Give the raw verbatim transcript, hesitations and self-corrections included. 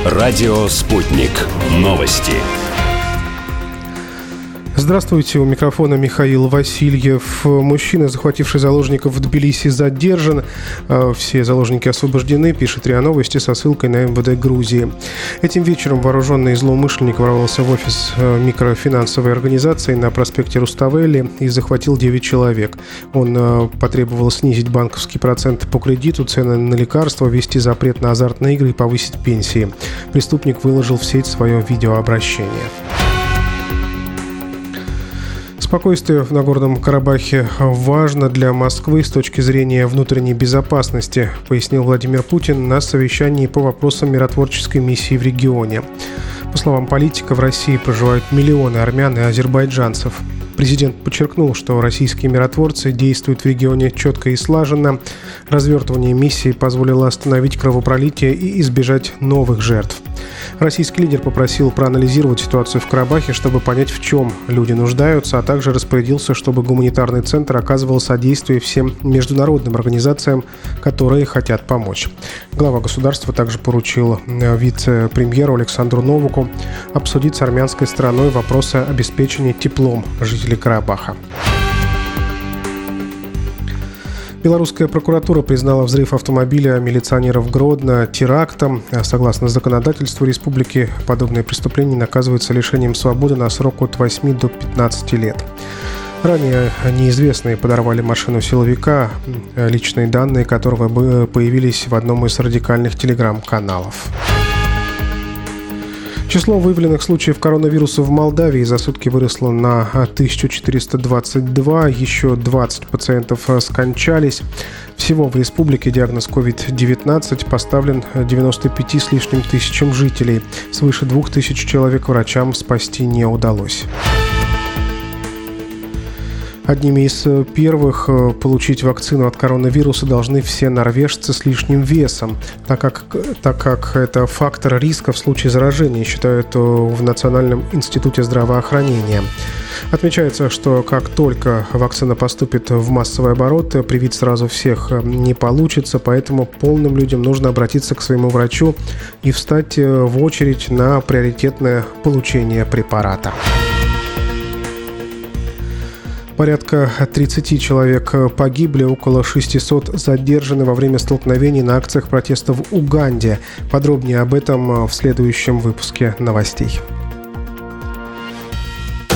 Радио «Спутник». Новости. Здравствуйте, у микрофона Михаил Васильев. Мужчина, захвативший заложников в Тбилиси, задержан. Все заложники освобождены, пишет РИА Новости со ссылкой на эм вэ дэ Грузии. Этим вечером вооруженный злоумышленник ворвался в офис микрофинансовой организации на проспекте Руставели и захватил девять человек. Он потребовал снизить банковский процент по кредиту, цены на лекарства, ввести запрет на азартные игры и повысить пенсии. Преступник выложил в сеть свое видеообращение. Спокойствие в Нагорном Карабахе важно для Москвы с точки зрения внутренней безопасности, пояснил Владимир Путин на совещании по вопросам миротворческой миссии в регионе. По словам политика, в России проживают миллионы армян и азербайджанцев. Президент подчеркнул, что российские миротворцы действуют в регионе четко и слаженно. Развертывание миссии позволило остановить кровопролитие и избежать новых жертв. Российский лидер попросил проанализировать ситуацию в Карабахе, чтобы понять, в чем люди нуждаются, а также распорядился, чтобы гуманитарный центр оказывал содействие всем международным организациям, которые хотят помочь. Глава государства также поручил вице-премьеру Александру Новаку обсудить с армянской стороной вопросы обеспечения теплом жителей Карабаха. Белорусская прокуратура признала взрыв автомобиля милиционеров Гродно терактом. Согласно законодательству республики, подобные преступления наказываются лишением свободы на срок от восьми до пятнадцати лет. Ранее неизвестные подорвали машину силовика, личные данные которого появились в одном из радикальных телеграм-каналов. Число выявленных случаев коронавируса в Молдавии за сутки выросло на тысячу четыреста двадцать два, еще двадцать пациентов скончались. Всего в республике диагноз ковид девятнадцать поставлен девяноста пяти с лишним тысячам жителей. Свыше двух тысяч человек врачам спасти не удалось. Одними из первых получить вакцину от коронавируса должны все норвежцы с лишним весом, так как, так как это фактор риска в случае заражения, считают в Национальном институте здравоохранения. Отмечается, что как только вакцина поступит в массовый оборот, привить сразу всех не получится, поэтому полным людям нужно обратиться к своему врачу и встать в очередь на приоритетное получение препарата. Порядка тридцати человек погибли, около шестисот задержаны во время столкновений на акциях протеста в Уганде. Подробнее об этом в следующем выпуске новостей.